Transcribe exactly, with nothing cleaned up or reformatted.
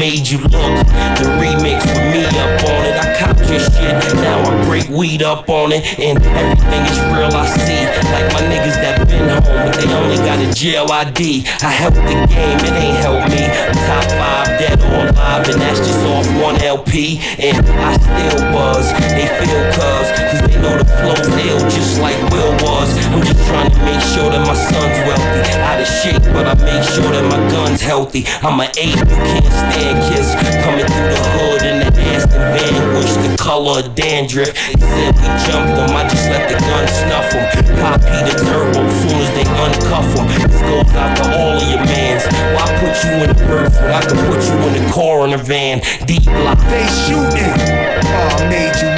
made you look. The remix with me up on it. I cop your shit, now I break weed up on it. And everything is real I see. Like my niggas that been home, but they only got a jail I D. I helped the game, it ain't helped me. I'm top five dead or alive, and that's just off one L P. And I still buzz, they feel cuz, cause they know the flow's ill just like Will was. I'm just trying to make sure that my son's wealthy. Out of shape, but I make sure that my gun's healthy. I'm an eight, you can't stand kiss. Coming through the hood in the Aston Van, wish the color of dandruff. They said we jumped them, I just let the gun snuff them. Copy the turbo soon as they uncuff them. This goes out to all of your mans. Why put you in the verse when I can put you in the car in a van? D-block. They shooting. Oh, I made you